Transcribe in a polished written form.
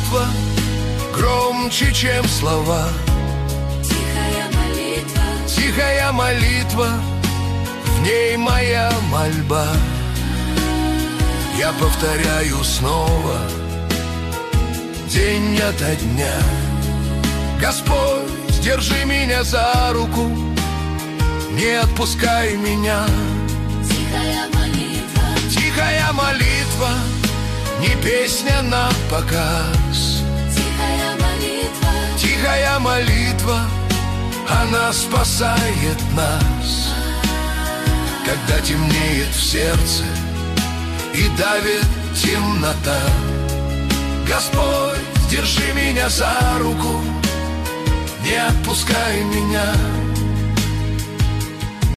молитва громче, чем слова. Тихая молитва, в ней моя мольба. Я повторяю снова, день ото дня: Господь, держи меня за руку, не отпускай меня. Тихая молитва, не песня на показ. Тихая молитва, она спасает нас, когда темнеет в сердце и давит темнота. Господь, держи меня за руку, не отпускай меня.